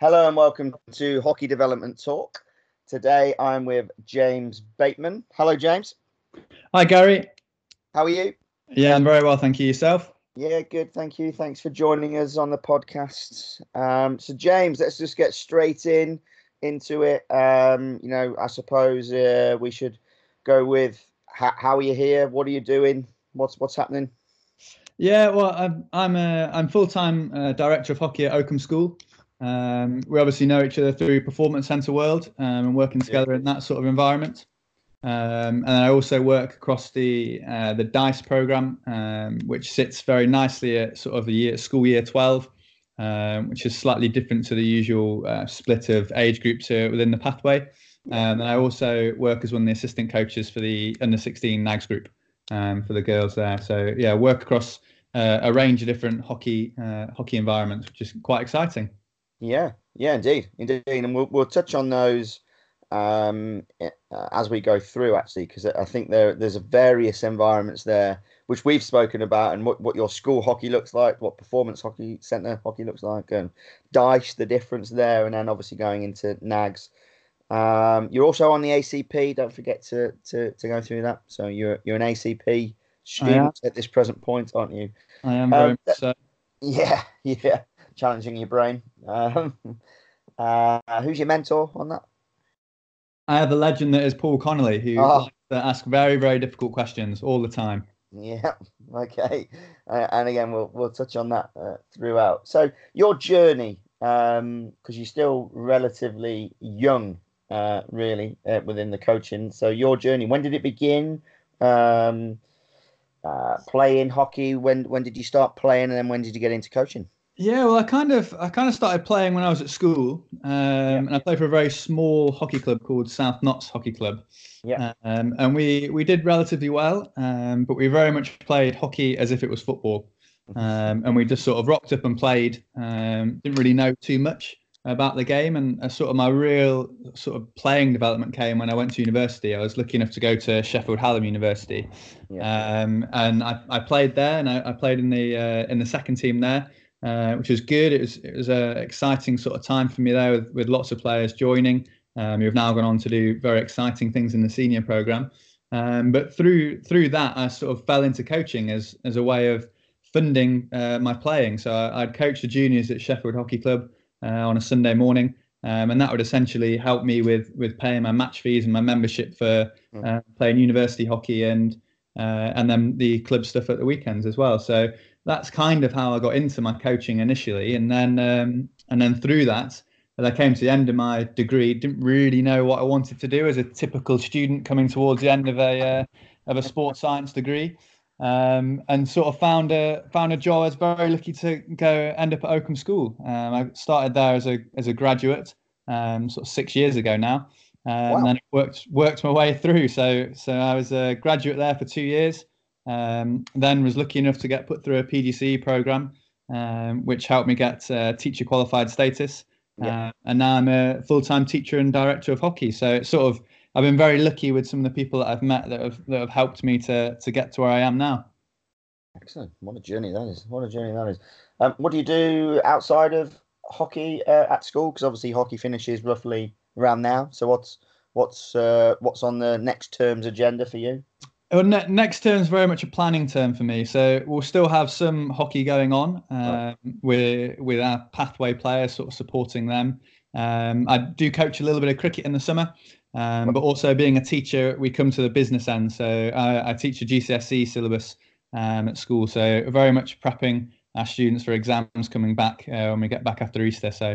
Hello and welcome to Hockey Development Talk. Today I'm with James Bateman. Hello, James. Hi, Gary. How are you? Yeah, I'm very well, thank you. Yourself? Yeah, good. Thank you. Thanks for joining us on the podcast. So, James, let's just get straight into it. I suppose we should go with how are you here? What are you doing? What's happening? Yeah, well, I'm full-time director of hockey at Oakham School. We obviously know each other through Performance Centre World and working together in that sort of environment. And I also work across the DICE program, which sits very nicely at sort of school year 12, which is slightly different to the usual split of age groups within the pathway. And I also work as one of the assistant coaches for the under-16 NAGS group for the girls there. So yeah, work across a range of different hockey environments, which is quite exciting. Yeah, indeed, and we'll touch on those as we go through, actually, because I think there's various environments there which we've spoken about, and what your school hockey looks like, what Performance Hockey Centre hockey looks like, and DICE, the difference there, and then obviously going into NAGS. You're also on the ACP. Don't forget to go through that. So you're an ACP student at this present point, aren't you? I am very much so. Yeah, challenging your brain. Who's your mentor on that? I have a legend that is Paul Connolly, who likes to ask very, very difficult questions all the time. Yeah, okay. And again, we'll touch on that throughout. So your journey, because you're still relatively young, really, within the coaching. So your journey, when did it begin? Playing hockey. When did you start playing, and then when did you get into coaching? Yeah, well, I kind of started playing when I was at school, and I played for a very small hockey club called South Notts Hockey Club. Yeah. And we did relatively well, but we very much played hockey as if it was football, and we just sort of rocked up and played. Didn't really know too much about the game, and sort of my real sort of playing development came when I went to university. I was lucky enough to go to Sheffield Hallam University, and I played there, and I played in the second team there. Which was good. It was an exciting sort of time for me there with lots of players joining. Who've now gone on to do very exciting things in the senior program. But through that, I sort of fell into coaching as a way of funding my playing. So I'd coach the juniors at Sheffield Hockey Club on a Sunday morning, and that would essentially help me with paying my match fees and my membership for playing university hockey and then the club stuff at the weekends as well. So that's kind of how I got into my coaching initially, and then through that, as I came to the end of my degree, didn't really know what I wanted to do as a typical student coming towards the end of a sports science degree, and sort of found a job. I was very lucky to go end up at Oakham School. I started there as a graduate, sort of 6 years ago now, and then worked my way through. So I was a graduate there for 2 years. Then was lucky enough to get put through a PGCE program, which helped me get teacher qualified status. And now I'm a full-time teacher and director of hockey. So it's sort of I've been very lucky with some of the people that I've met that have helped me to get to where I am now. Excellent. What a journey that is. What a journey that is. What do you do outside of hockey at school? Because obviously hockey finishes roughly around now. So what's on the next term's agenda for you? Well, next term is very much a planning term for me. So we'll still have some hockey going on with our pathway players, sort of supporting them. I do coach a little bit of cricket in the summer, but also being a teacher, we come to the business end. So I teach a GCSE syllabus at school. So very much prepping our students for exams coming back when we get back after Easter. So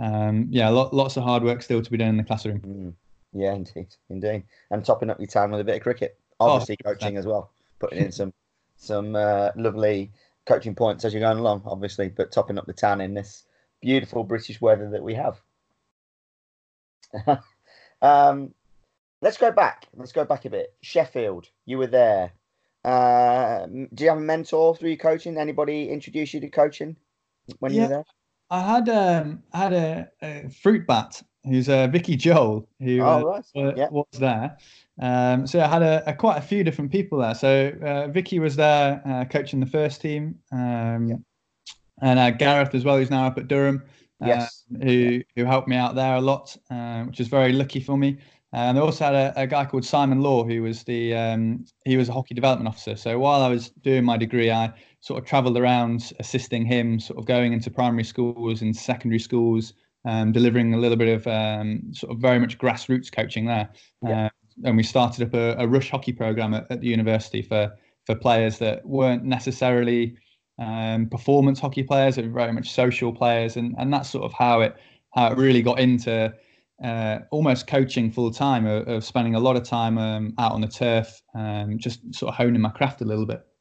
lots of hard work still to be done in the classroom. Yeah, indeed. And topping up your time with a bit of cricket. Obviously, coaching as well, putting in some lovely coaching points as you're going along, obviously, but topping up the tan in this beautiful British weather that we have. Let's go back. Let's go back a bit. Sheffield, you were there. Do you have a mentor through your coaching? Anybody introduce you to coaching when you were there? I had a fruit bat who's Vicky Joel who was there. So I had quite a few different people there. So Vicky was there coaching the first team, and Gareth as well, who's now up at Durham. Yes. who helped me out there a lot, which is very lucky for me. And I also had a guy called Simon Law, who was he was a hockey development officer. So while I was doing my degree, I sort of travelled around assisting him, sort of going into primary schools and secondary schools, delivering a little bit of sort of very much grassroots coaching there. Yeah. And we started up a rush hockey program at the university for players that weren't necessarily performance hockey players, are very much social players, and that's sort of how it really got into almost coaching full time, of spending a lot of time out on the turf, just sort of honing my craft a little bit.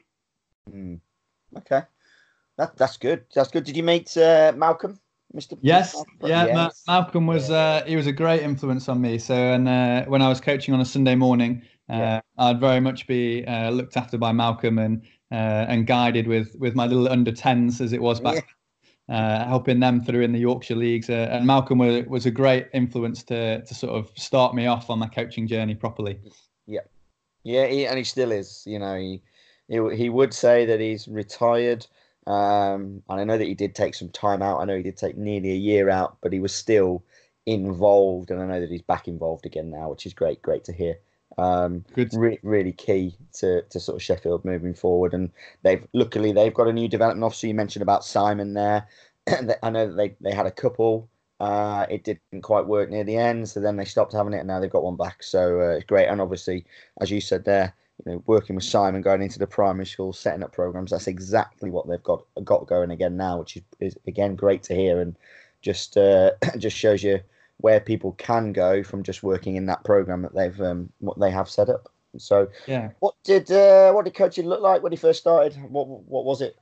Okay, that's good. That's good. Did you meet Malcolm, Mr. Yes, Malcolm? yeah. Yes. Malcolm was he was a great influence on me. So, and when I was coaching on a Sunday morning, I'd very much be looked after by Malcolm and guided with my little under 10s, as it was back. Helping them through in the Yorkshire leagues, and Malcolm was a great influence to sort of start me off on my coaching journey properly. Yeah, and he still is. You know, he would say that he's retired, and I know that he did take some time out. I know he did take nearly a year out, but he was still involved, and I know that he's back involved again now, which is great to hear. Good. Really key to sort of Sheffield moving forward, and luckily they've got a new development officer. You mentioned about Simon there. I know that they had a couple. It didn't quite work near the end, so then they stopped having it, and now they've got one back. So it's great, and obviously, as you said there, you know, working with Simon, going into the primary school, setting up programs. That's exactly what they've got going again now, which is again great to hear, and just shows you where people can go from just working in that program that what they have set up. So yeah, what did coaching look like when he first started? What was it?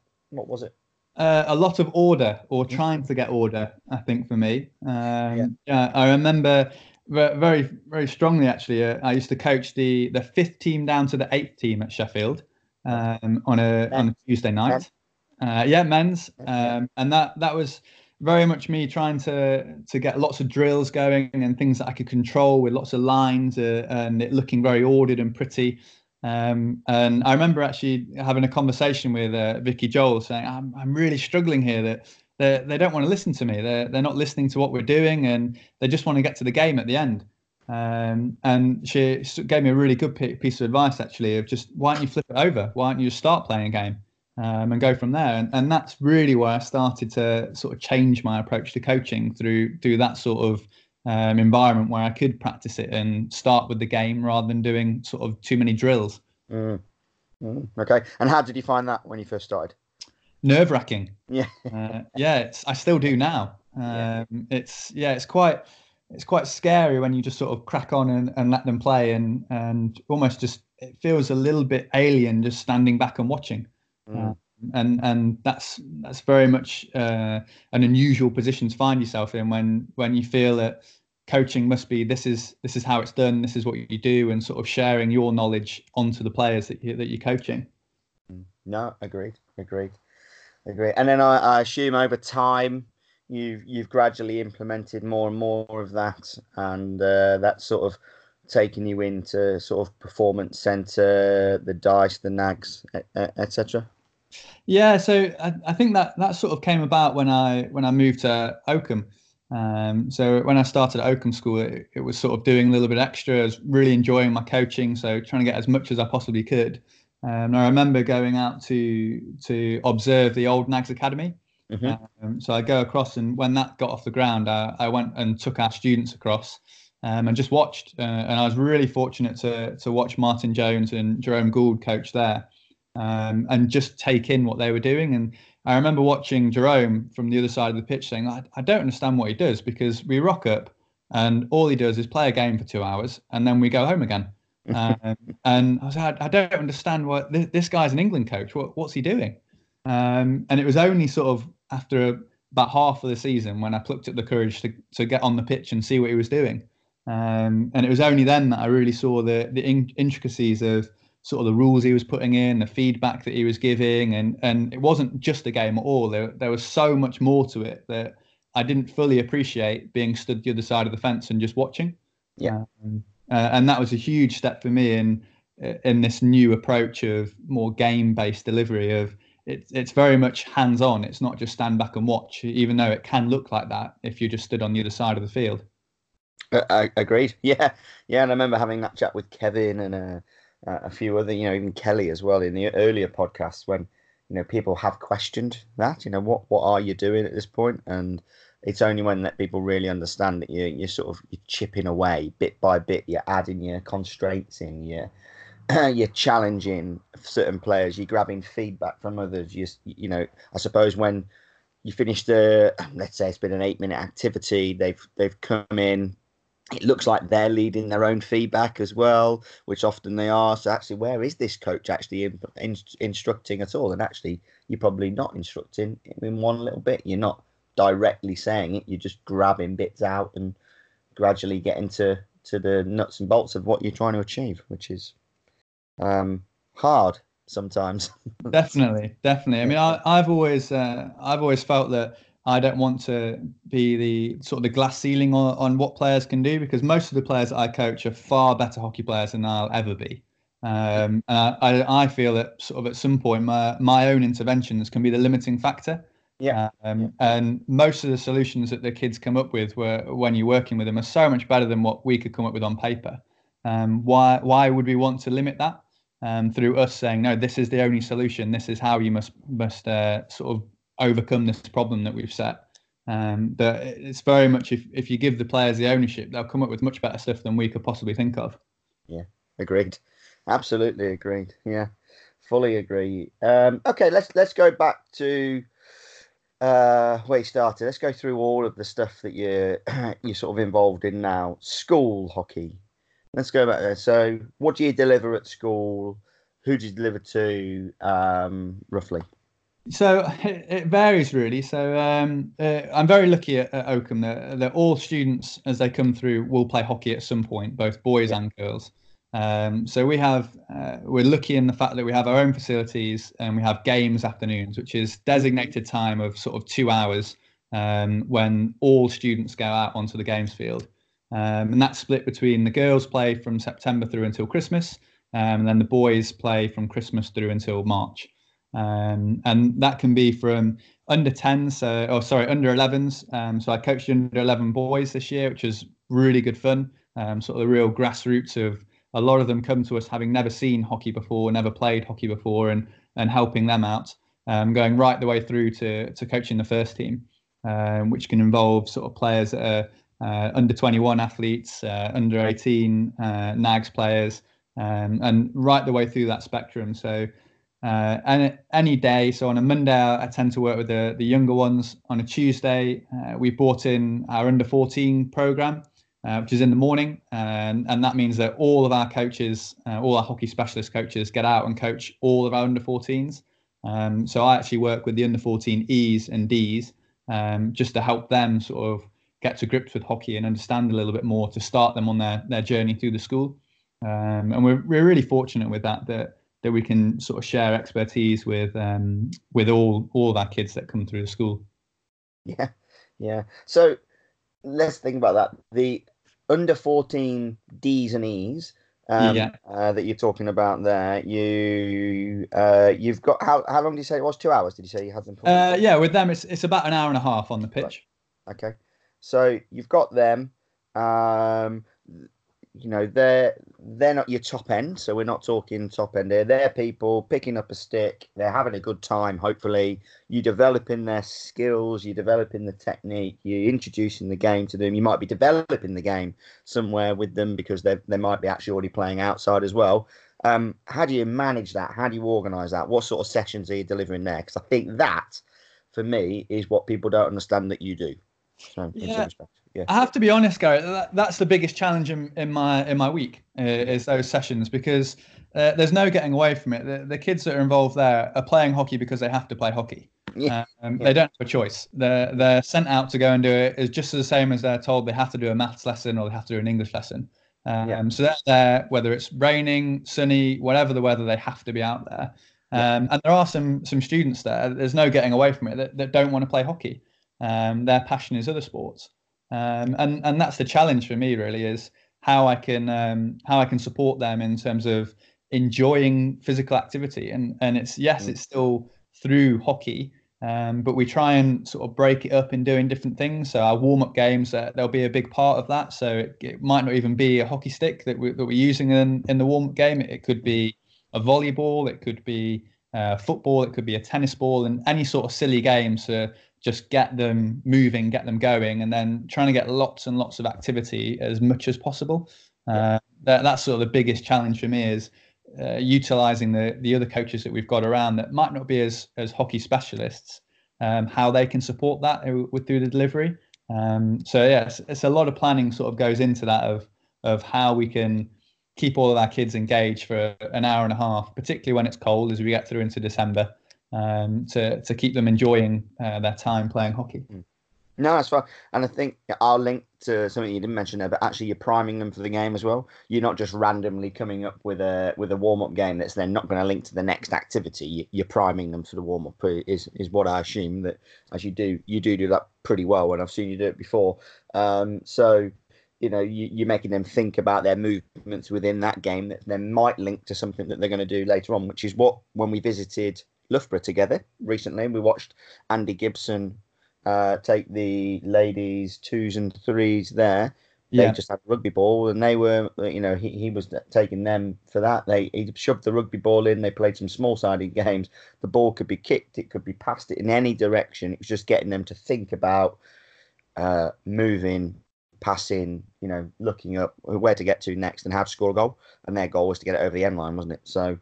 A lot of order, or trying to get order, I think, for me. I remember very, very strongly, actually. I used to coach the 5th team down to the 8th team at Sheffield on a Tuesday night. Men's. And that was very much me trying to get lots of drills going and things that I could control with lots of lines and it looking very ordered and pretty. And I remember actually having a conversation with Vicky Joel, saying, I'm really struggling here, that they don't want to listen to me. They're not listening to what we're doing, and they just want to get to the game at the end. And she gave me a really good piece of advice, actually, of just, why don't you flip it over? Why don't you just start playing a game and go from there? And that's really where I started to sort of change my approach to coaching through that sort of environment where I could practice it and start with the game rather than doing sort of too many drills. Okay. And how did you find that when you first started? Nerve-wracking. Yeah. I still do now. It's quite scary when you just sort of crack on and let them play and almost just, it feels a little bit alien just standing back and watching. And that's very much an unusual position to find yourself in when you feel that coaching must be, this is how it's done, this is what you do, and sort of sharing your knowledge onto the players that you're coaching. No, agreed. And then I assume over time you've gradually implemented more and more of that, and that's sort of taking you into sort of performance center, the DICE, the NAGs, etc. Yeah, so I think that sort of came about when I moved to Oakham. So when I started at Oakham School, it was sort of doing a little bit extra. I was really enjoying my coaching, so trying to get as much as I possibly could. And I remember going out to observe the old NAGS Academy. So I go across, and when that got off the ground, I went and took our students across and just watched. And I was really fortunate to watch Martin Jones and Jerome Gould coach there. And just take in what they were doing. And I remember watching Jerome from the other side of the pitch saying, I don't understand what he does, because we rock up and all he does is play a game for 2 hours and then we go home again. And I was like, I don't understand what this guy's an England coach. What's he doing? And it was only sort of after about half of the season when I plucked up the courage to get on the pitch and see what he was doing. And it was only then that I really saw the intricacies of sort of the rules he was putting in, the feedback that he was giving, and it wasn't just a game at all. There was so much more to it that I didn't fully appreciate, being stood the other side of the fence and just watching. And that was a huge step for me in this new approach of more game-based delivery, of it's very much hands-on. It's not just stand back and watch, even though it can look like that if you just stood on the other side of the field. I agreed. Yeah, yeah. And I remember having that chat with Kevin and a few other, even Kelly as well in the earlier podcasts when, people have questioned that. What are you doing at this point? And it's only when that people really understand that you're chipping away bit by bit. You're adding your constraints in. You're challenging certain players. You're grabbing feedback from others. I suppose when you finish let's say it's been an 8-minute activity, they've come in. It looks like they're leading their own feedback as well, which often they are. So actually, where is this coach actually instructing at all? And actually, you're probably not instructing in one little bit. You're not directly saying it. You're just grabbing bits out and gradually getting to the nuts and bolts of what you're trying to achieve, which is hard sometimes. Definitely. I mean, I've always felt that I don't want to be the sort of the glass ceiling on what players can do, because most of the players that I coach are far better hockey players than I'll ever be. And I feel that sort of at some point my own interventions can be the limiting factor. Yeah. And most of the solutions that the kids come up with when you're working with them are so much better than what we could come up with on paper. Why would we want to limit that through us saying, no, this is the only solution. This is how you must sort of overcome this problem that we've set. But it's very much if you give the players the ownership, they'll come up with much better stuff than we could possibly think of. Yeah, agreed. Absolutely agreed. Yeah, fully agree. Okay, let's go back to where you started. Let's go through all of the stuff that you're sort of involved in now. School hockey. Let's go back there. So, what do you deliver at school? Who do you deliver to, roughly? So it varies really. So I'm very lucky at Oakham that all students as they come through will play hockey at some point, both boys and girls. So we're lucky in the fact that we have our own facilities and we have games afternoons, which is designated time of sort of 2 hours when all students go out onto the games field. And that's split between the girls play from September through until Christmas, and then the boys play from Christmas through until March. And that can be from under 10s, under 11s. So I coached under 11 boys this year, which was really good fun. Sort of the real grassroots of a lot of them come to us having never seen hockey before, never played hockey before, and helping them out, going right the way through to coaching the first team, which can involve sort of players that are under 21 athletes, under 18 NAGS players, and right the way through that spectrum. So and any day, so on a Monday, I tend to work with the younger ones. On a Tuesday, we brought in our under 14 program, which is in the morning. And that means that all of our coaches, all our hockey specialist coaches get out and coach all of our under 14s. So I actually work with the under 14 E's and D's just to help them sort of get to grips with hockey and understand a little bit more to start them on their journey through the school. And we're really fortunate with that we can sort of share expertise with all of our kids that come through the school. Yeah. So let's think about that. The under 14 D's and E's that you're talking about there. You've got how long did you say it was? 2 hours? Did you say you had them? Yeah, with them it's about an hour and a half on the pitch. Right. Okay, so you've got them. They're not your top end, so we're not talking top end here. They're people picking up a stick, they're having a good time, hopefully. You're developing their skills, you're developing the technique, you're introducing the game to them. You might be developing the game somewhere with them because they might be actually already playing outside as well. How do you manage that? How do you organise that? What sort of sessions are you delivering there? Because I think that, for me, is what people don't understand that you do. So, in some respect. Yeah. I have to be honest, Gary. That's the biggest challenge in my week is those sessions, because there's no getting away from it. The kids that are involved there are playing hockey because they have to play hockey. They don't have a choice. They're sent out to go and do it. It's just the same as they're told they have to do a maths lesson or they have to do an English lesson. So they're there, whether it's raining, sunny, whatever the weather, they have to be out there. And there are some students there. There's no getting away from it that don't want to play hockey. Their passion is other sports. And that's the challenge for me really, is how I can support them in terms of enjoying physical activity. And it's still through hockey. But we try and sort of break it up in doing different things. So our warm-up games, there'll be a big part of that. So it might not even be a hockey stick that we're using in the warm-up game. It could be a volleyball, it could be football, it could be a tennis ball, and any sort of silly games to just get them moving, get them going, and then trying to get lots and lots of activity as much as possible. That's sort of the biggest challenge for me is utilizing the other coaches that we've got around that might not be as hockey specialists, how they can support that through the delivery. So yeah, it's a lot of planning sort of goes into that of how we can keep all of our kids engaged for an hour and a half, particularly when it's cold as we get through into December, to keep them enjoying their time playing hockey. No, that's fine. And I think I'll link to something you didn't mention there, but actually you're priming them for the game as well. You're not just randomly coming up with a warm-up game that's then not going to link to the next activity. You're priming them for the warm-up is what I assume that as you do that pretty well, and I've seen you do it before. So, you're making them think about their movements within that game that then might link to something that they're going to do later on, which is what, when we visited Loughborough together recently, we watched Andy Gibson take the ladies 2s and 3s there. They just had a rugby ball, and they were, he was taking them for that. He shoved the rugby ball in. They played some small-sided games. The ball could be kicked, it could be passed it in any direction. It was just getting them to think about moving, passing, looking up where to get to next and how to score a goal. And their goal was to get it over the end line, wasn't it? So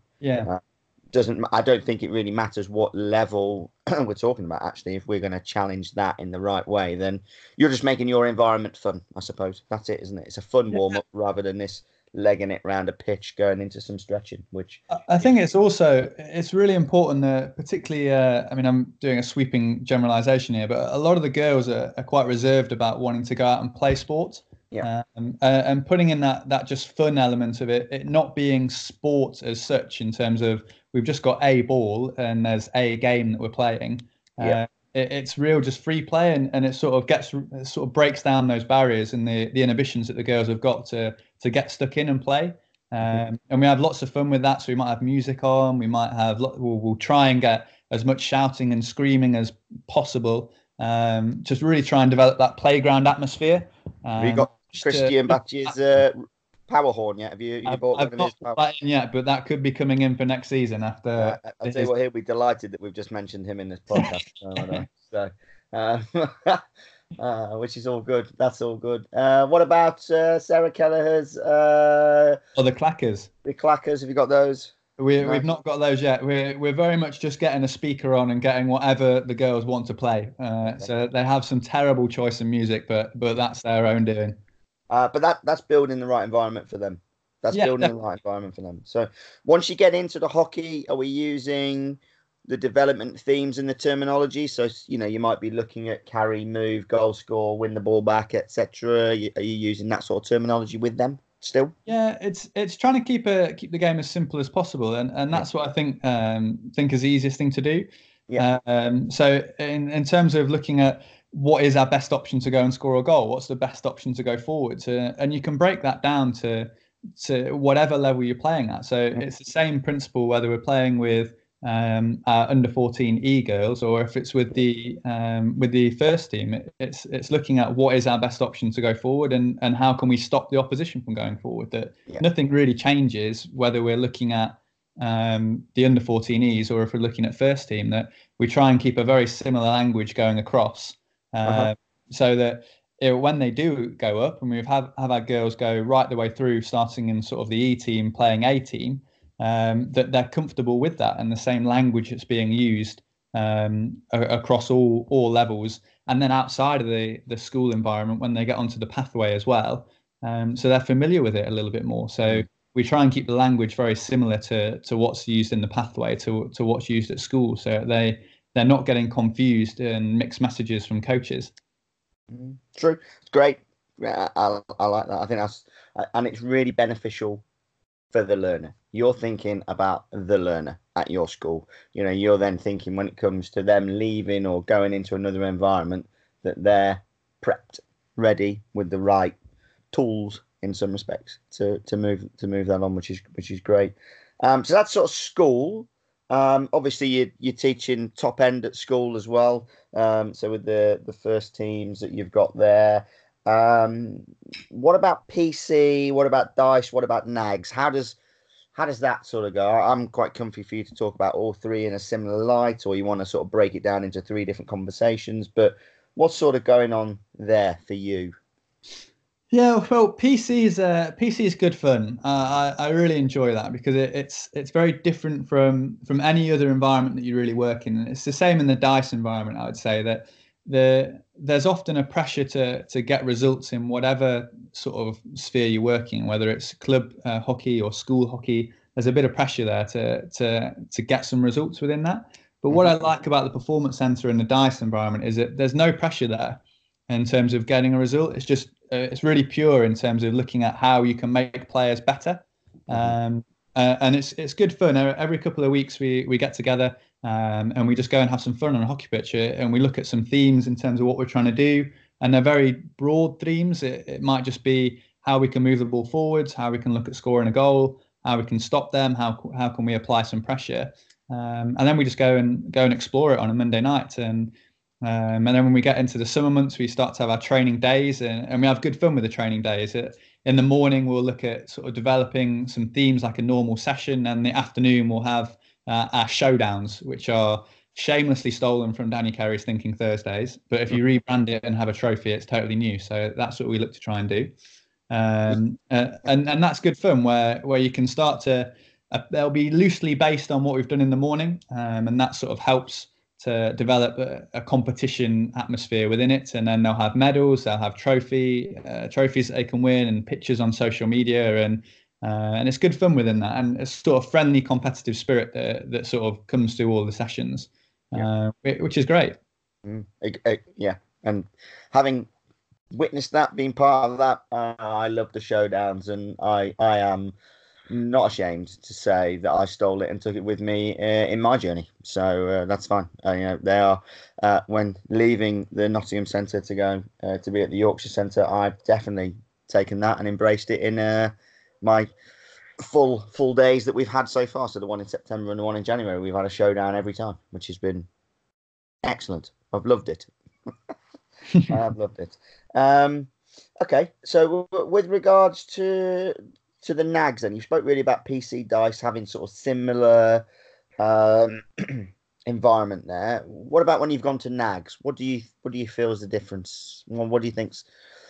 I don't think it really matters what level we're talking about, actually. If we're going to challenge that in the right way, then you're just making your environment fun, I suppose. That's it, isn't it? It's a fun warm-up rather than this legging it round a pitch, going into some stretching, which... I think it's really important that particularly, I'm doing a sweeping generalisation here, but a lot of the girls are quite reserved about wanting to go out and play sport. Yeah. And putting in that just fun element of it not being sport as such, in terms of we've just got a ball and there's a game that we're playing. It's real just free play, and it sort of breaks down those barriers and the inhibitions that the girls have got to get stuck in and play. And we have lots of fun with that. So we might have music on, we might have we'll try and get as much shouting and screaming as possible. Just really try and develop that playground atmosphere. We got Christian Batch's power horn yet? Have you bought one of his power? That in yet, but that could be coming in for next season after. I'll tell you what, he'll be delighted that we've just mentioned him in this podcast. Which is all good. That's all good. What about Sarah Kelleher's? The clackers. The clackers. Have you got those? We've not got those yet. We're very much just getting a speaker on and getting whatever the girls want to play. So they have some terrible choice in music, but that's their own doing. But that's building the right environment for them. The right environment for them. So once you get into the hockey, are we using the development themes and the terminology? So you might be looking at carry, move, goal score, win the ball back, etc. Are you using that sort of terminology with them still? Yeah, it's trying to keep the game as simple as possible, and that's what I think is the easiest thing to do. Yeah. So in terms of looking at what is our best option to go and score a goal, what's the best option to go forward, and you can break that down to whatever level you're playing at. So it's the same principle whether we're playing with our under 14 E girls or if it's with the first team. It's looking at what is our best option to go forward and how can we stop the opposition from going forward. Nothing really changes whether we're looking at the under 14Es or if we're looking at first team, that we try and keep a very similar language going across, so that when they do go up, and we've have our girls go right the way through, starting in sort of the E team playing A team, that they're comfortable with that and the same language that's being used across all levels, and then outside of the school environment when they get onto the pathway as well, so they're familiar with it a little bit more. So we try and keep the language very similar to what's used in the pathway to what's used at school, so they're not getting confused and mixed messages from coaches. True. It's great. I like that. I think that's, and it's really beneficial for the learner. You're thinking about the learner at your school. You're then thinking when it comes to them leaving or going into another environment that they're prepped, ready with the right tools in some respects to move that on, which is great. So that's sort of school. Obviously, you're teaching top end at school as well. So with the first teams that you've got there, what about PC? What about Dice? What about Nags? How does that sort of go? I'm quite comfy for you to talk about all three in a similar light, or you want to sort of break it down into three different conversations. But what's sort of going on there for you? Yeah, well, PC is good fun. I really enjoy that because it's very different from any other environment that you really work in. And it's the same in the dice environment. I would say that there's often a pressure to get results in whatever sort of sphere you're working, whether it's club hockey or school hockey. There's a bit of pressure there to get some results within that. But what I like about the performance center and the dice environment is that there's no pressure there in terms of getting a result. It's just it's really pure in terms of looking at how you can make players better. And it's good fun. Every couple of weeks we get together and we just go and have some fun on a hockey pitch and we look at some themes in terms of what we're trying to do. And they're very broad themes. It might just be how we can move the ball forwards, how we can look at scoring a goal, how we can stop them, how can we apply some pressure. And then we just go and explore it on a Monday night. And then when we get into the summer months, we start to have our training days and we have good fun with the training days. In the morning, we'll look at sort of developing some themes like a normal session. And the afternoon, we'll have our showdowns, which are shamelessly stolen from Danny Carey's Thinking Thursdays. But if you rebrand it and have a trophy, it's totally new. So that's what we look to try and do. And that's good fun where you can start to, they'll be loosely based on what we've done in the morning. And that sort of helps to develop a competition atmosphere within it, and then they'll have medals, they'll have trophies that they can win, and pictures on social media, and it's good fun within that, and it's sort of friendly, competitive spirit that sort of comes through all the sessions, which is great. Yeah, and having witnessed that, being part of that, I love the showdowns, and I am not ashamed to say that I stole it and took it with me in my journey. So that's fine. They are when leaving the Nottingham Centre to go to be at the Yorkshire Centre. I've definitely taken that and embraced it in my full days that we've had so far. So the one in September and the one in January, we've had a showdown every time, which has been excellent. I've loved it. I have loved it. Okay, so with regards to the Nags, then you spoke really about PC Dice having sort of similar environment there. What about when you've gone to Nags? What do you feel is the difference? What do you think's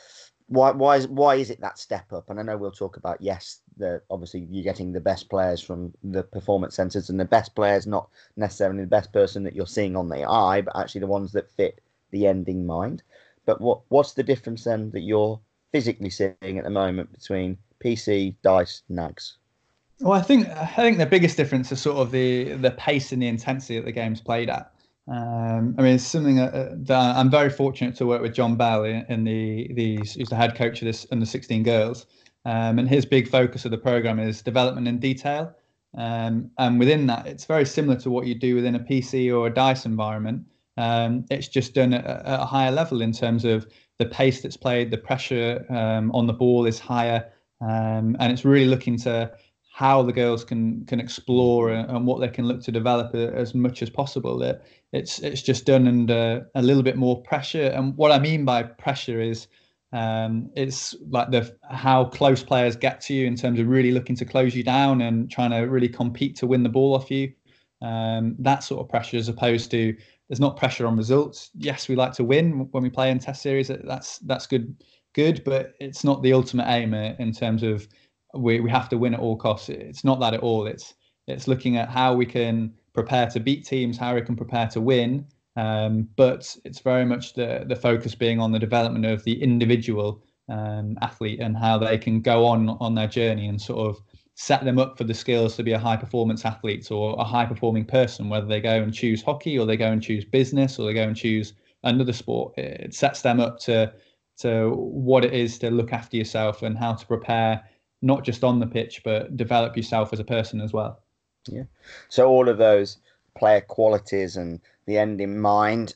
why is it that step up? And I know we'll talk about obviously you're getting the best players from the performance centres, and the best players not necessarily the best person that you're seeing on the eye, but actually the ones that fit the end in mind. But what's the difference then that you're physically seeing at the moment between PC, Dice, Nags? Well, I think the biggest difference is sort of the pace and the intensity that the game's played at. I mean, it's something that I'm very fortunate to work with John Bell who's the head coach of this under 16 girls, and his big focus of the program is development in detail. And within that, it's very similar to what you do within a PC or a Dice environment. It's just done at a higher level in terms of the pace that's played, the pressure on the ball is higher, and it's really looking to how the girls can explore and what they can look to develop as much as possible. It's just done under a little bit more pressure. And what I mean by pressure is it's like how close players get to you in terms of really looking to close you down and trying to really compete to win the ball off you. That sort of pressure, as opposed to there's not pressure on results. Yes, we like to win when we play in test series. That's good, but it's not the ultimate aim in terms of we have to win at all costs. It's not that at all. It's looking at how we can prepare to beat teams, how we can prepare to win. But it's very much the focus being on the development of the individual athlete and how they can go on their journey and sort of set them up for the skills to be a high performance athlete or a high performing person, whether they go and choose hockey or they go and choose business or they go and choose another sport. It sets them up to what it is to look after yourself and how to prepare, not just on the pitch, but develop yourself as a person as well. Yeah. So all of those player qualities and the end in mind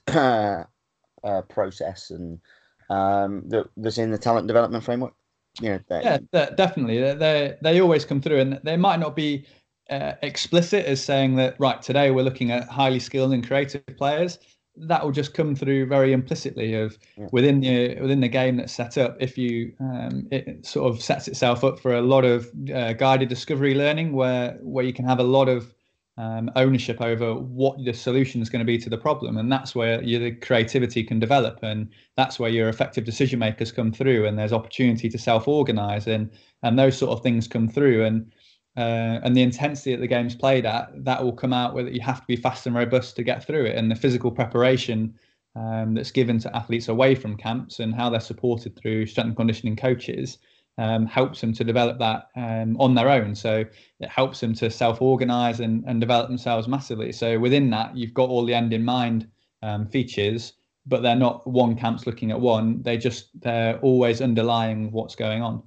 process and that's in the talent development framework. Yeah, definitely. They always come through, and they might not be explicit as saying that, right, today we're looking at highly skilled and creative players. That will just come through very implicitly of within the game that's set up. If you it sort of sets itself up for a lot of guided discovery learning, where you can have a lot of ownership over what the solution is going to be to the problem, and that's where the creativity can develop, and that's where your effective decision makers come through, and there's opportunity to self-organize, and those sort of things come through, and the intensity that the game's played at, that will come out where you have to be fast and robust to get through it, and the physical preparation that's given to athletes away from camps and how they're supported through strength and conditioning coaches helps them to develop that on their own. So it helps them to self-organize and develop themselves massively. So within that, you've got all the end in mind features, but they're not one camp's looking at one. They're always underlying what's going on.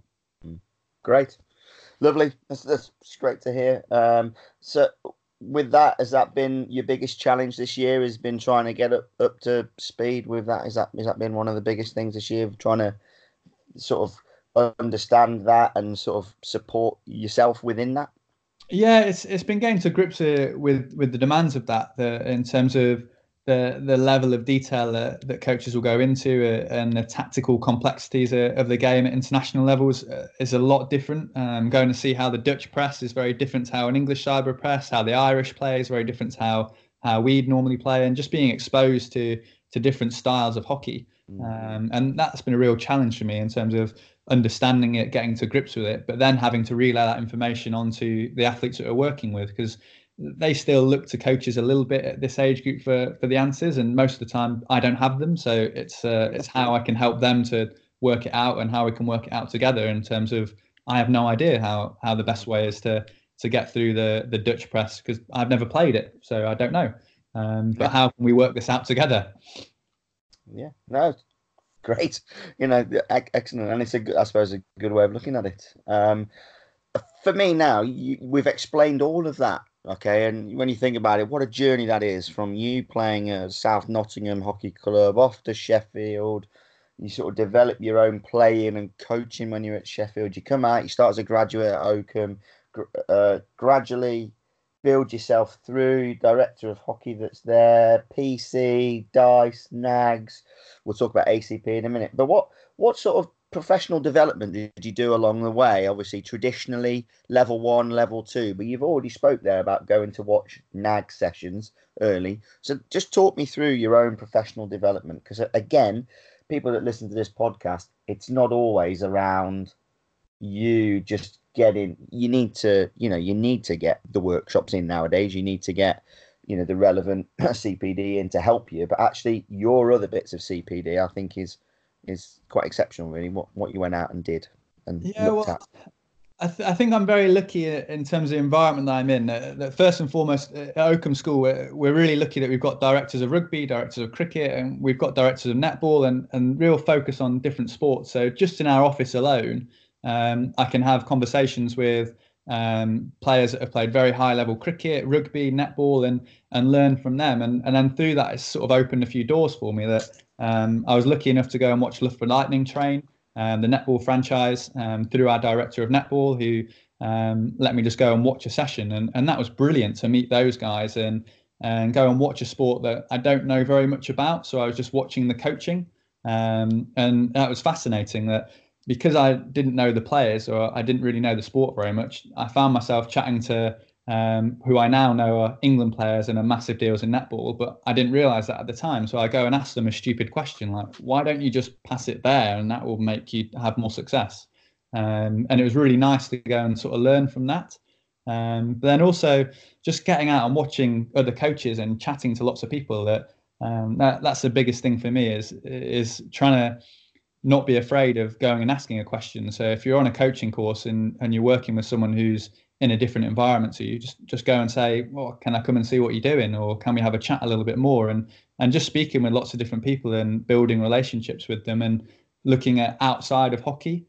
Great. Lovely. That's great to hear. So with that, has that been your biggest challenge this year? Has been trying to get up to speed with that? Has that been one of the biggest things this year, trying to sort of understand that and sort of support yourself within that? Yeah, it's been getting to grips with the demands of that, in terms of the level of detail that coaches will go into, and the tactical complexities of the game at international levels is a lot different. Going to see how the Dutch press is very different to how an English side would press, how the Irish play is very different to how we'd normally play, and just being exposed to different styles of hockey. And that's been a real challenge for me in terms of understanding it, getting to grips with it, but then having to relay that information onto the athletes that we're working with, because they still look to coaches a little bit at this age group for the answers, and most of the time I don't have them. So it's how I can help them to work it out, and how we can work it out together, in terms of I have no idea how the best way is to get through the Dutch press, because I've never played it, so I don't know. But how can we work this out together? Yeah, no, great. Excellent, and it's I suppose a good way of looking at it. For me now, we've explained all of that. Okay, and when you think about it, what a journey that is, from you playing at South Nottingham Hockey Club off to Sheffield. You sort of develop your own playing and coaching when you're at Sheffield. You come out, you start as a graduate at Oakham, gradually build yourself through, director of hockey that's there, PC, Dice, Nags. We'll talk about ACP in a minute. But what sort of professional development did you do along the way? Obviously, traditionally, level 1, level 2, but you've already spoke there about going to watch NAG sessions early. So just talk me through your own professional development, because again, people that listen to this podcast, it's not always around you just getting. You need to get the workshops in nowadays. You need to get the relevant CPD in to help you, but actually your other bits of CPD, I think, is quite exceptional, really, what you went out and did and looked at. I think I'm very lucky in terms of the environment that I'm in. That first and foremost, at Oakham School, we're really lucky that we've got directors of rugby, directors of cricket, and we've got directors of netball, and real focus on different sports. So just in our office alone, I can have conversations with players that have played very high level cricket, rugby, netball, and learn from them. And then through that, it's sort of opened a few doors for me. That I was lucky enough to go and watch Loughborough Lightning train the netball franchise through our director of netball, who let me just go and watch a session, and that was brilliant to meet those guys and go and watch a sport that I don't know very much about. So I was just watching the coaching, and that was fascinating. That because I didn't know the players, or I didn't really know the sport very much, I found myself chatting to who I now know are England players and are massive deals in netball, but I didn't realise that at the time. So I go and ask them a stupid question like, why don't you just pass it there, and that will make you have more success? And it was really nice to go and sort of learn from that. But then also just getting out and watching other coaches and chatting to lots of people. That's the biggest thing for me, is trying to not be afraid of going and asking a question. So if you're on a coaching course and you're working with someone who's in a different environment, so you just go and say, well, can I come and see what you're doing, or can we have a chat a little bit more, and just speaking with lots of different people and building relationships with them, and looking at outside of hockey,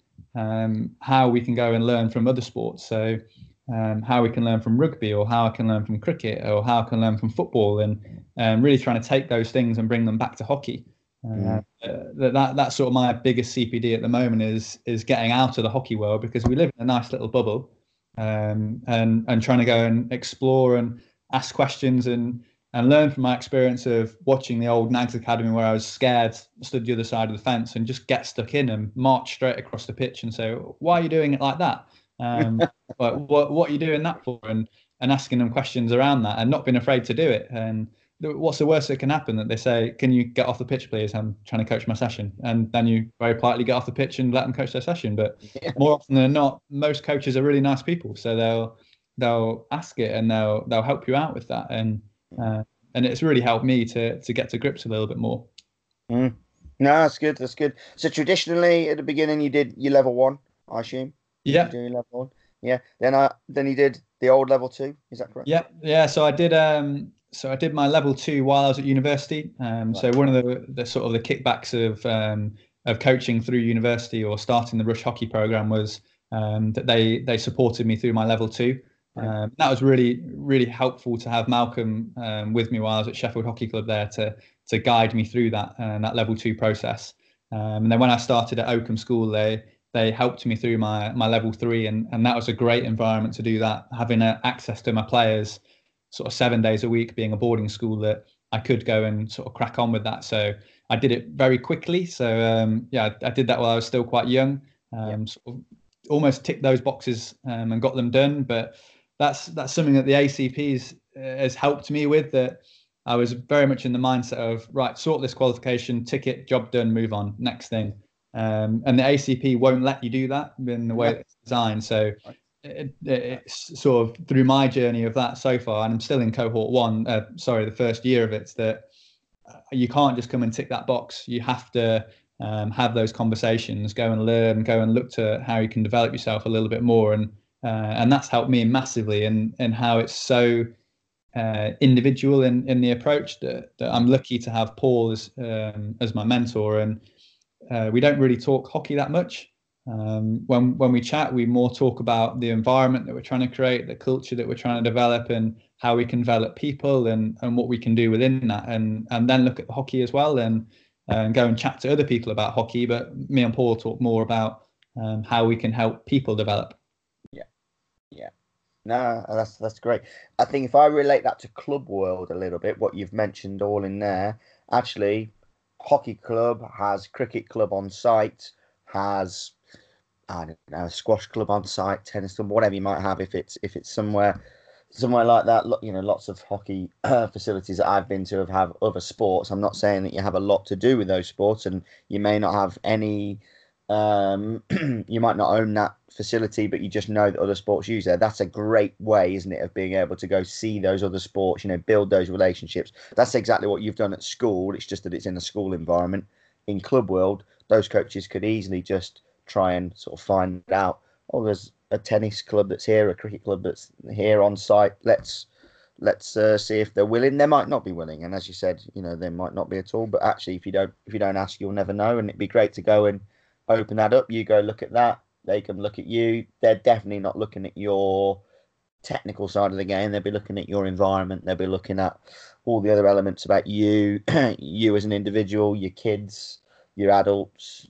how we can go and learn from other sports. So how we can learn from rugby, or how I can learn from cricket, or how I can learn from football, and really trying to take those things and bring them back to hockey. That's sort of my biggest CPD at the moment, is getting out of the hockey world, because we live in a nice little bubble. and trying to go and explore and ask questions and learn from my experience of watching the old Nags Academy, where I was scared, stood the other side of the fence, and just get stuck in and march straight across the pitch and say, "Why are you doing it like that? What are you doing that for?" And asking them questions around that, and not being afraid to do it. And what's the worst that can happen? That they say, "Can you get off the pitch, please? I'm trying to coach my session." And then you very politely get off the pitch and let them coach their session. But more often than not, most coaches are really nice people, so they'll ask it and they'll help you out with that. And it's really helped me to get to grips a little bit more. No, that's good. That's good. So traditionally, at the beginning, you did your level 1, I assume. Yeah. You do your level 1. Yeah. Then you did the old level 2. Is that correct? Yeah. Yeah. So I did my level 2 while I was at university. So one of the sort of the kickbacks of coaching through university or starting the Rush Hockey program was that they supported me through my level 2. That was really, really helpful to have Malcolm with me while I was at Sheffield Hockey Club there to guide me through that level 2 process. And then when I started at Oakham School, they helped me through my level 3, and that was a great environment to do that, having access to my players sort of 7 days a week, being a boarding school, that I could go and sort of crack on with that. So I did it very quickly. So I did that while I was still quite young, sort of almost ticked those boxes and got them done. But that's something that the ACPs has helped me with, that I was very much in the mindset of, right, sort this qualification, ticket, job done, move on, next thing. And the ACP won't let you do that in the way it's designed. So it's sort of through my journey of that so far, and I'm still in cohort 1, the first year of it, that you can't just come and tick that box. You have to have those conversations, go and learn, go and look to how you can develop yourself a little bit more. And that's helped me massively in how it's so individual in the approach, that I'm lucky to have Paul as my mentor. And we don't really talk hockey that much. When we chat, we more talk about the environment that we're trying to create, the culture that we're trying to develop, and how we can develop people and what we can do within that, and then look at the hockey as well, and go and chat to other people about hockey. But me and Paul talk more about how we can help people develop. Yeah. No, that's great. I think if I relate that to club world a little bit, what you've mentioned all in there, actually, hockey club has cricket club on site, has, I don't know, a squash club on site, tennis club, whatever you might have. If it's somewhere like that, lots of hockey facilities that I've been to have other sports. I'm not saying that you have a lot to do with those sports, and you may not have any. You might not own that facility, but you just know that other sports use there. That's a great way, isn't it, of being able to go see those other sports, build those relationships. That's exactly what you've done at school. It's just that it's in a school environment. In club world, those coaches could easily just try and sort of find out, oh, there's a tennis club that's here, a cricket club that's here on site. Let's see if they're willing. They might not be willing, and as you said, they might not be at all. But actually, if you don't ask, you'll never know. And it'd be great to go and open that up. You go look at that. They can look at you. They're definitely not looking at your technical side of the game. They'll be looking at your environment. They'll be looking at all the other elements about you, you as an individual, your kids, your adults.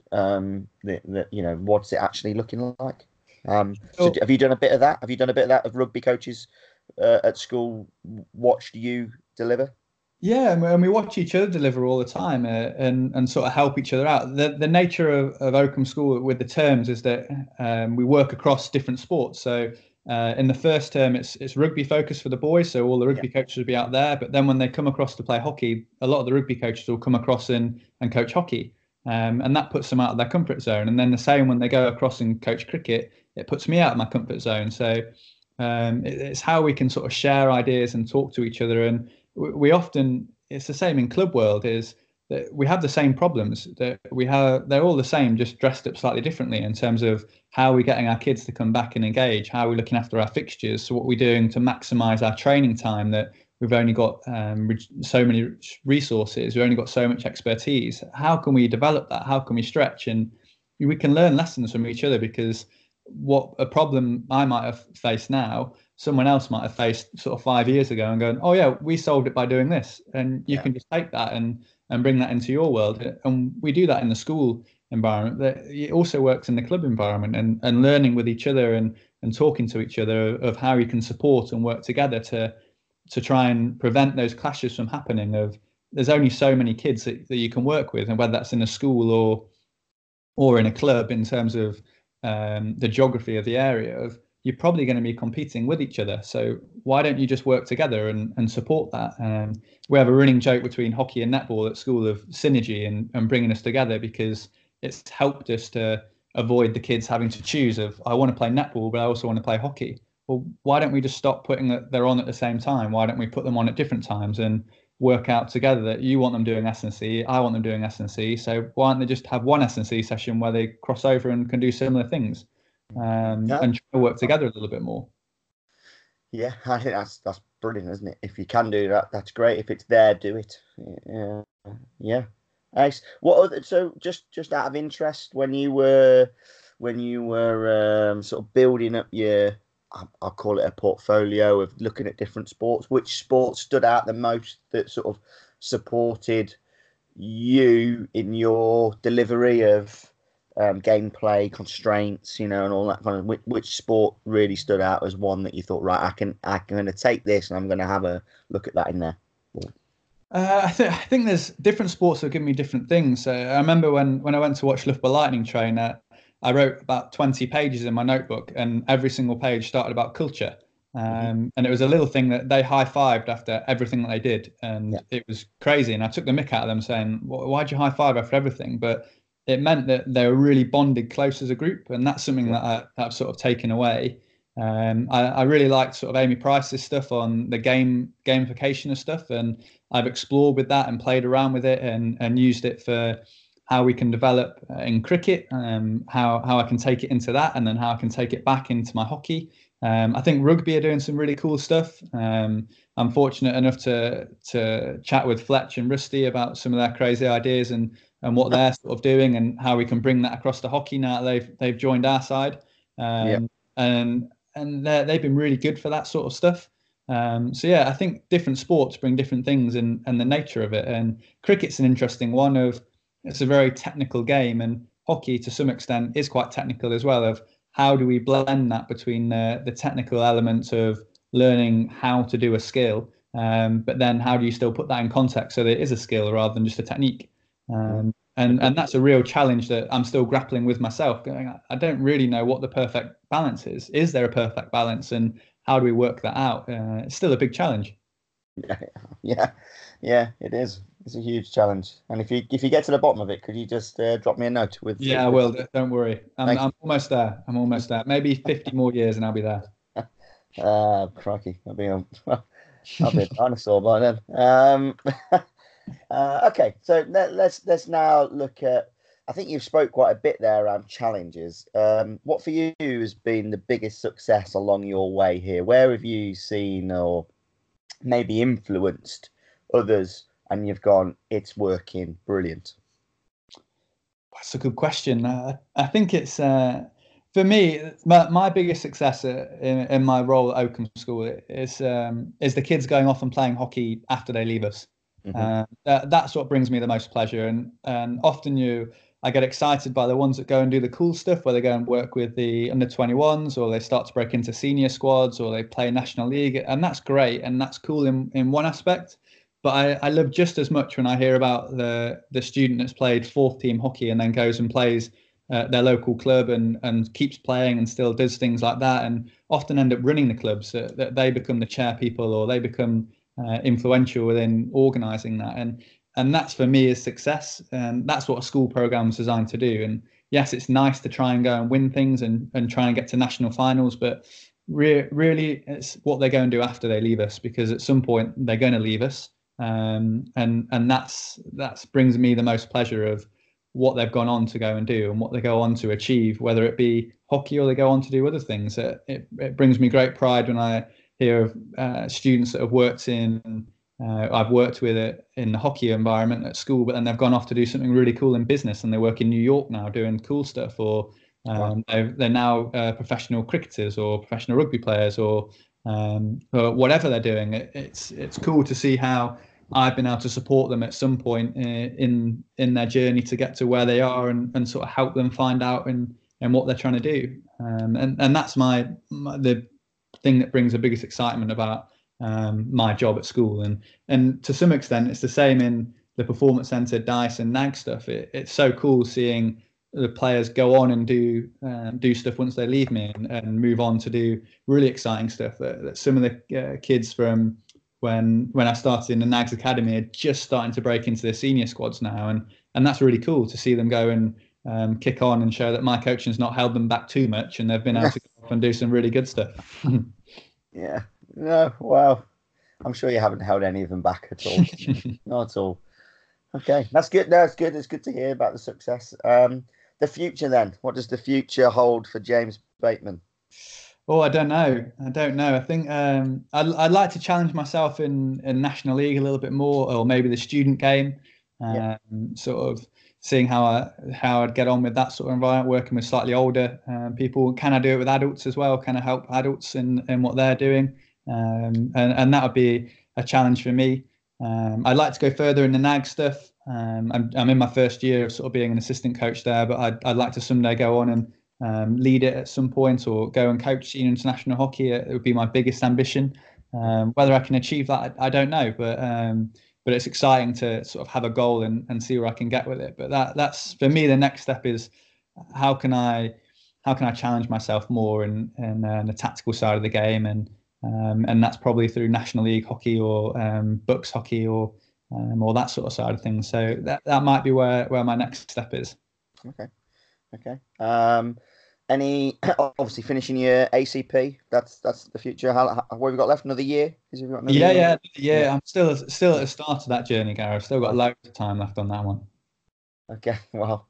What's it actually looking like? So have you done a bit of that? Have you done a bit of that, of rugby coaches at school watched you deliver? Yeah, and we watch each other deliver all the time, and sort of help each other out. The nature of Oakham School with the terms is that we work across different sports. So in the first term, it's rugby focused for the boys, so all the rugby coaches will be out there. But then when they come across to play hockey, a lot of the rugby coaches will come across and coach hockey, and that puts them out of their comfort zone. And then the same when they go across and coach cricket, it puts me out of my comfort zone. So it's how we can sort of share ideas and talk to each other. And we often, it's the same in club world, is that we have the same problems that they're all the same, just dressed up slightly differently in terms of how we're getting our kids to come back and engage, how we're looking after our fixtures, so what we're doing to maximize our training time, that we've only got so many resources, we've only got so much expertise. How can we develop that? How can we stretch? And we can learn lessons from each other, because what a problem I might have faced now, someone else might have faced sort of 5 years ago, and going, oh yeah, we solved it by doing this. And you can just take that and bring that into your world. And we do that in the school environment. It also works in the club environment, and learning with each other, and and talking to each other of how you can support and work together to try and prevent those clashes from happening. Of there's only so many kids that you can work with, and whether that's in a school or in a club, in terms of the geography of the area, of you're probably going to be competing with each other. So why don't you just work together and support that? We have a running joke between hockey and netball at school of synergy and bringing us together, because it's helped us to avoid the kids having to choose of, I want to play netball, but I also want to play hockey. Well, why don't we just stop putting that they're on at the same time? Why don't we put them on at different times and work out together that you want them doing S&C, I want them doing S&C. So why don't they just have one S&C session where they cross over and can do similar things, and try to work together a little bit more? Yeah, I think that's brilliant, isn't it? If you can do that, that's great. If it's there, do it. Yeah. Nice. So just out of interest, when you were sort of building up your, I'll call it a portfolio of looking at different sports, which sports stood out the most that sort of supported you in your delivery of gameplay constraints, and all that kind of, which sport really stood out as one that you thought, right, I'm going to take this and I'm going to have a look at that in there? I think there's different sports that give me different things. So I remember when I went to watch Loughborough Lightning train, I wrote about 20 pages in my notebook, and every single page started about culture. And it was a little thing that they high-fived after everything that they did. And It was crazy. And I took the mick out of them saying, why'd you high-five after everything? But it meant that they were really bonded close as a group. And that's something that I've sort of taken away. I really liked sort of Amy Price's stuff on the gamification of stuff. And I've explored with that and played around with it and used it for how we can develop in cricket, how I can take it into that, and then how I can take it back into my hockey. I think rugby are doing some really cool stuff. I'm fortunate enough to chat with Fletch and Rusty about some of their crazy ideas and what they're sort of doing, and how we can bring that across to hockey now that they've joined our side. And they've been really good for that sort of stuff. So yeah, I think different sports bring different things and the nature of it. And cricket's an interesting one. It's a very technical game, and hockey to some extent is quite technical as well. Of how do we blend that between the technical elements of learning how to do a skill, but then how do you still put that in context so that it is a skill rather than just a technique? And that's a real challenge that I'm still grappling with myself. I don't really know what the perfect balance is. Is there a perfect balance, and how do we work that out? It's still a big challenge. Yeah, it is. It's a huge challenge. And if you get to the bottom of it, could you just drop me a note with? Yeah, I will. Don't worry. I'm almost there. Maybe 50 more years and I'll be there. Crikey, I'll be a dinosaur by then. Okay, so let's now look at. I think you've spoke quite a bit there around challenges. What for you has been the biggest success along your way here? Where have you seen or maybe influenced others, and you've gone, it's working, brilliant? That's a good question. I think it's for me, my biggest success in my role at Oakham School is the kids going off and playing hockey after they leave us. That's what brings me the most pleasure, and often I get excited by the ones that go and do the cool stuff, where they go and work with the under-21s, or they start to break into senior squads, or they play National League, and that's great and that's cool in one aspect. But I love just as much when I hear about the student that's played fourth team hockey and then goes and plays their local club and keeps playing and still does things like that, and often end up running the clubs, that they become the chair people, or they become influential within organising that. And that's for me is success, and that's what a school program is designed to do. And yes, it's nice to try and go and win things and try and get to national finals, but really it's what they're going to do after they leave us, because at some point they're going to leave us, and that's brings me the most pleasure of what they've gone on to go and do and what they go on to achieve, whether it be hockey or they go on to do other things. It brings me great pride when I hear of students that have worked I've worked with it in the hockey environment at school, but then they've gone off to do something really cool in business, and they work in New York now doing cool stuff, or they're now professional cricketers or professional rugby players, or whatever they're doing. It's cool to see how I've been able to support them at some point in their journey to get to where they are, and sort of help them find out and what they're trying to do. And that's the thing that brings the biggest excitement about my job at school. And to some extent, it's the same in the performance centre, dice and NAG stuff. It's so cool seeing the players go on and do stuff once they leave me and move on to do really exciting stuff that some of the kids from when I started in the NAGS Academy are just starting to break into their senior squads now. And that's really cool to see them go and kick on and show that my coaching's not held them back too much and they've been able to go off and do some really good stuff. Yeah. No, well, I'm sure you haven't held any of them back at all. Not at all. Okay, that's good. No, it's good. It's good to hear about the success. The future then. What does the future hold for James Bateman? Oh, I don't know. I think I'd like to challenge myself in National League a little bit more, or maybe the student game. Sort of seeing how I'd get on with that sort of environment, working with slightly older people. Can I do it with adults as well? Can I help adults in what they're doing? And that would be a challenge for me. I'd like to go further in the NAG stuff. I'm in my first year of sort of being an assistant coach there, but I'd like to someday go on and lead it at some point, or go and coach senior international hockey. It would be my biggest ambition. Whether I can achieve that, I don't know, but it's exciting to sort of have a goal and see where I can get with it. But that's for me, the next step is how can I challenge myself more in the tactical side of the game, and that's probably through National League hockey or Bucks hockey or that sort of side of things. So that might be where my next step is. Okay. Any obviously finishing your ACP. That's the future. How what have we got left? Another year? Yeah. I'm still at the start of that journey, Gary. I've still got loads of time left on that one. Okay, well,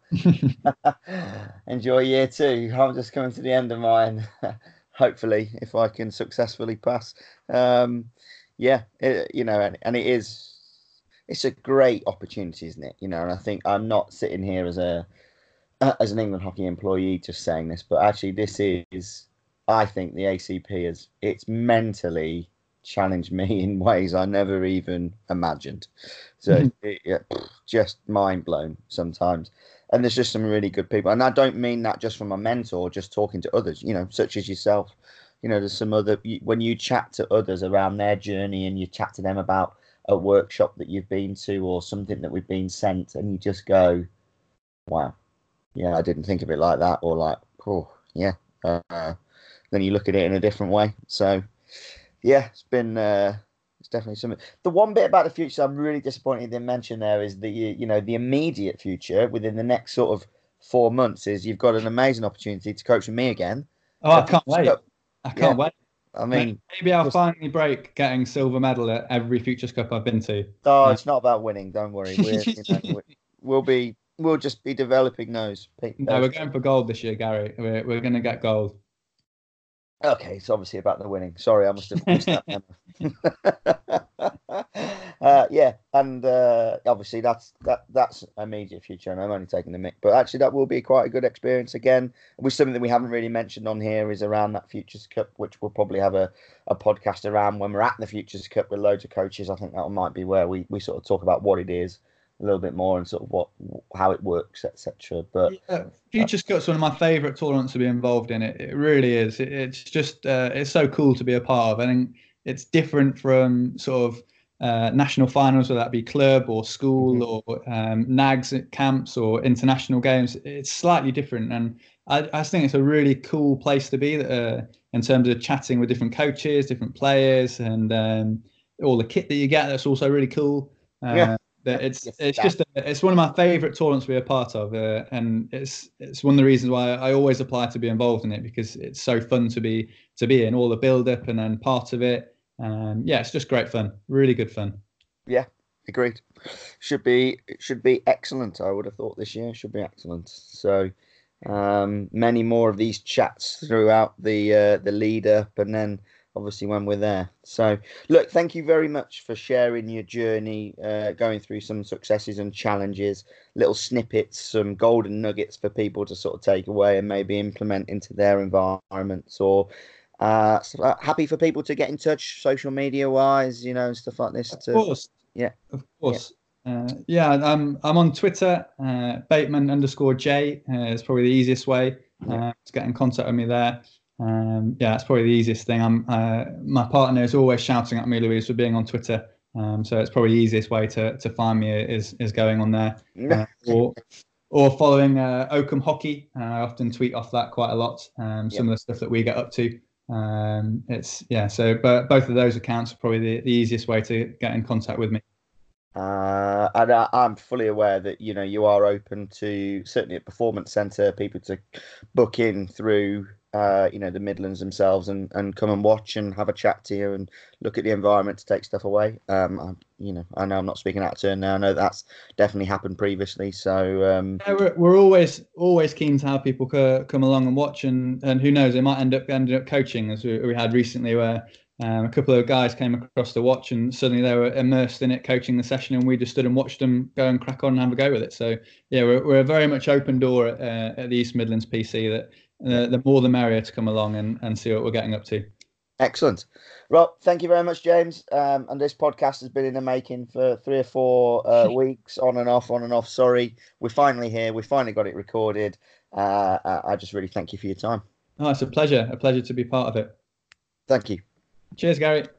enjoy year 2. I'm just coming to the end of mine. Hopefully, if I can successfully pass. And it's a great opportunity, isn't it? And I think I'm not sitting here as an England hockey employee just saying this, but actually I think the ACP it's mentally challenged me in ways I never even imagined. So just mind blown sometimes. And there's just some really good people. And I don't mean that just from a mentor, just talking to others, such as yourself. There's some other, when you chat to others around their journey and you chat to them about a workshop that you've been to or something that we've been sent, and you just go, wow. Yeah, I didn't think of it like that, or like, oh, yeah. Then you look at it in a different way. So, yeah, it's definitely something. The one bit about the future I'm really disappointed you didn't mention there is the immediate future within the next sort of 4 months is you've got an amazing opportunity to coach with me again. Oh, I can't wait. I can't wait. I mean, maybe I'll finally break getting silver medal at every Futures Cup I've been to. Oh, it's not about winning. Don't worry. We'll just be developing those. No, we're going for gold this year, Gary. We're going to get gold. Okay, it's obviously about the winning. Sorry, I must have missed that memo. And obviously that's immediate future, and I'm only taking the mick. But actually, that will be quite a good experience again. With something that we haven't really mentioned on here is around that Futures Cup, which we'll probably have a podcast around when we're at the Futures Cup with loads of coaches. I think that might be where we sort of talk about what it is a little bit more and sort of how it works, etc. But Futures Cup's one of my favourite tournaments to be involved in. It really is. It's just it's so cool to be a part of. I think it's different from sort of national finals, whether that be club or school or NAGs at camps or international games. It's slightly different, and I just think it's a really cool place to be in terms of chatting with different coaches, different players, and all the kit that you get. That's also really cool. It's one of my favourite tournaments to be a part of, and it's one of the reasons why I always apply to be involved in it, because it's so fun to be in all the build up and then part of it. It's just great fun, really good fun. Yeah, agreed. Should be excellent. I would have thought this year should be excellent. So many more of these chats throughout the lead up, and then obviously when we're there. So look, thank you very much for sharing your journey, going through some successes and challenges, little snippets, some golden nuggets for people to sort of take away and maybe implement into their environments, or happy for people to get in touch social media wise, and stuff like this. Of course. I'm on Twitter, Bateman_J is probably the easiest way. to get in contact with me there. Yeah, that's probably the easiest thing. My partner is always shouting at me, Louise, for being on Twitter. So it's probably the easiest way to find me is going on there, or following Oakham Hockey. I often tweet off that quite a lot. Some of the stuff that we get up to. So both of those accounts are probably the easiest way to get in contact with me. And I'm fully aware that you are open to, certainly at Performance Centre, people to book in through the Midlands themselves and come and watch and have a chat to you and look at the environment to take stuff away. I know I'm not speaking out of turn now. I know that's definitely happened previously. So we're always keen to have people come along and watch, and who knows, they might end up coaching, as we had recently, where a couple of guys came across to watch and suddenly they were immersed in it, coaching the session, and we just stood and watched them go and crack on and have a go with it. So yeah, we're a very much open door at the East Midlands PC, that the more the merrier to come along and see what we're getting up to. Excellent. Well, thank you very much, James. And this podcast has been in the making for 3 or 4 weeks, on and off. Sorry, we're finally here. We finally got it recorded. I just really thank you for your time. Oh, it's a pleasure to be part of it. Thank you. Cheers, Gary.